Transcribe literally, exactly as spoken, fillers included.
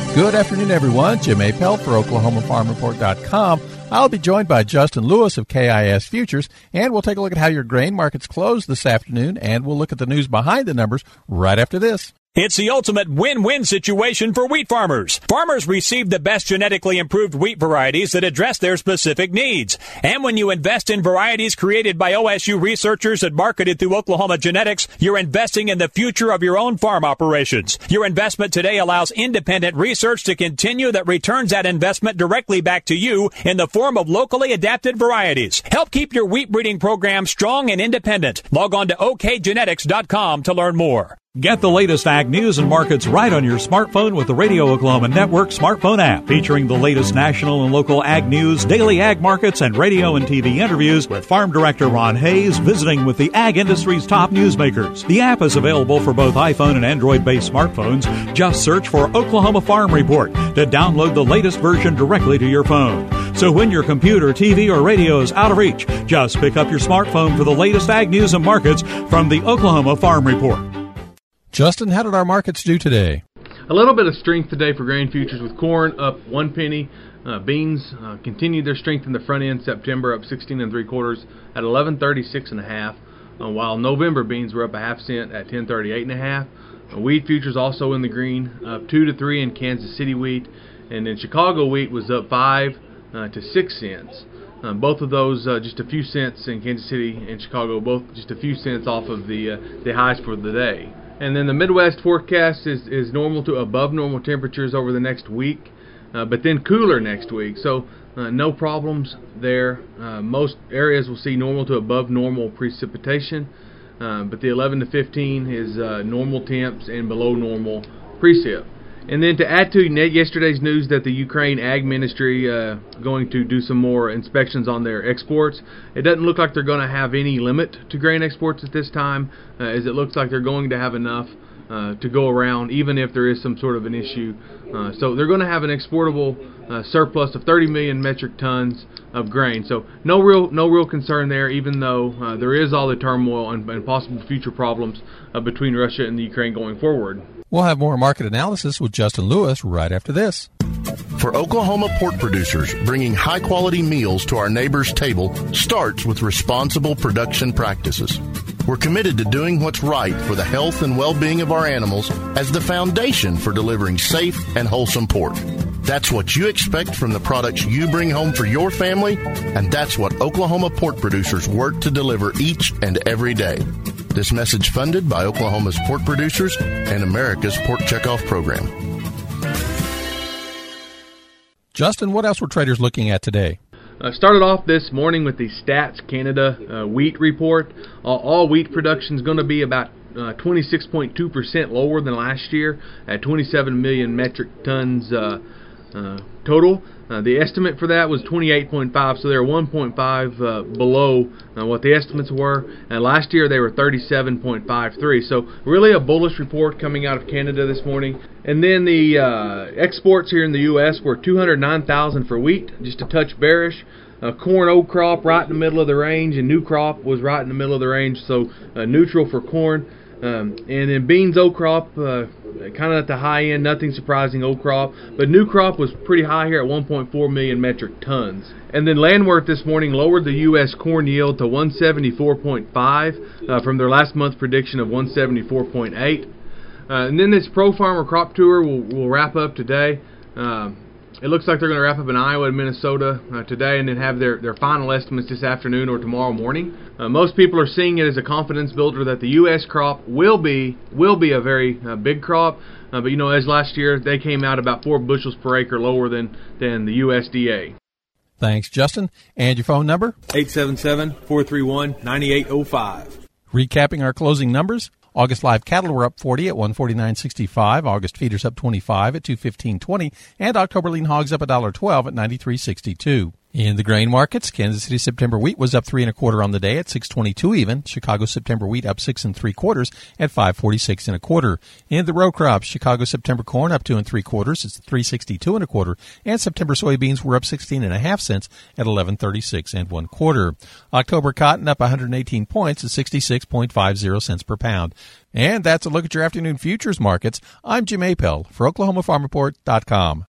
Good afternoon, everyone. Jim Appel for Oklahoma Farm Report dot com. I'll be joined by Justin Lewis of K I S Futures, and we'll take a look at how your grain markets closed this afternoon, and we'll look at the news behind the numbers right after this. It's the ultimate win-win situation for wheat farmers. Farmers receive the best genetically improved wheat varieties that address their specific needs. And when you invest in varieties created by O S U researchers and marketed through Oklahoma Genetics, you're investing in the future of your own farm operations. Your investment today allows independent research to continue that returns that investment directly back to you in the form of locally adapted varieties. Help keep your wheat breeding program strong and independent. Log on to O K genetics dot com to learn more. Get the latest ag news and markets right on your smartphone with the Radio Oklahoma Network smartphone app, featuring the latest national and local ag news, daily ag markets, and radio and T V interviews with Farm Director Ron Hayes visiting with the ag industry's top newsmakers. The app is available for both iPhone and Android-based smartphones. Just search for Oklahoma Farm Report to download the latest version directly to your phone. So when your computer, T V, or radio is out of reach, just pick up your smartphone for the latest ag news and markets from the Oklahoma Farm Report. Justin, how did our markets do today? A little bit of strength today for grain futures, with corn up one penny. Uh, beans uh, continued their strength in the front end. September up sixteen and three quarters at eleven thirty-six and a half, uh, while November beans were up a half cent at ten thirty-eight and a half. Uh, wheat futures also in the green, up two to three in Kansas City wheat, and then Chicago wheat was up five uh, to six cents. Uh, both of those uh, just a few cents in Kansas City and Chicago, both just a few cents off of the uh, the highs for the day. And then the Midwest forecast is, is normal to above normal temperatures over the next week, uh, but then cooler next week. So uh, no problems there. Uh, most areas will see normal to above normal precipitation, uh, but the eleven to fifteen is uh, normal temps and below normal precip. And then to add to yesterday's news that the Ukraine Ag Ministry uh, going to do some more inspections on their exports. It doesn't look like they're going to have any limit to grain exports at this time, uh, as it looks like they're going to have enough uh, to go around, even if there is some sort of an issue. Uh, so they're going to have an exportable uh, surplus of thirty million metric tons of grain. So no real no real concern there, even though uh, there is all the turmoil and, and possible future problems uh, between Russia and the Ukraine going forward. We'll have more market analysis with Justin Lewis right after this. For Oklahoma pork producers, bringing high-quality meals to our neighbors' table starts with responsible production practices. We're committed to doing what's right for the health and well-being of our animals as the foundation for delivering safe and wholesome pork. That's what you expect from the products you bring home for your family, and that's what Oklahoma pork producers work to deliver each and every day. This message funded by Oklahoma's pork producers and America's Pork Checkoff Program. Justin, what else were traders looking at today? Uh, started off this morning with the Stats Canada uh, wheat report. Uh, all wheat production is going to be about uh, twenty-six point two percent lower than last year at twenty-seven million metric tons uh, uh, total. Uh, the estimate for that was twenty-eight point five, so they're one point five uh, below uh, what the estimates were. And last year they were thirty-seven point five three. So really a bullish report coming out of Canada this morning. And then the uh, exports here in the U S were two hundred nine thousand for wheat, just a touch bearish. Uh, corn old crop right in the middle of the range, and new crop was right in the middle of the range, so uh, neutral for corn. Um, and then beans old crop, uh, kind of at the high end, nothing surprising old crop. But new crop was pretty high here at one point four million metric tons. And then Landworth this morning lowered the U S corn yield to one seventy-four point five uh, from their last month prediction of one seventy-four point eight. Uh, and then this Pro Farmer Crop Tour will, will wrap up today. Uh, It looks like they're going to wrap up in Iowa and Minnesota uh, today, and then have their, their final estimates this afternoon or tomorrow morning. Uh, most people are seeing it as a confidence builder that the U S crop will be will be a very uh, big crop. Uh, but, you know, as last year, they came out about four bushels per acre lower than, than the U S D A. Thanks, Justin. And your phone number? eight seven seven, four three one, nine eight zero five. Recapping our closing numbers. August live cattle were up forty at one forty-nine sixty-five. August feeders up twenty-five at two fifteen twenty. And October lean hogs up one dollar twelve at ninety-three sixty-two. In the grain markets, Kansas City September wheat was up three and a quarter on the day at six twenty-two even. Chicago September wheat up six and three quarters at five forty-six and a quarter. In the row crops, Chicago September corn up two and three quarters. It's three sixty-two and a quarter. And September soybeans were up sixteen and a half cents at eleven thirty-six and one quarter. October cotton up one hundred eighteen points at sixty-six point five zero cents per pound. And that's a look at your afternoon futures markets. I'm Jim Appel for Oklahoma Farm Report dot com.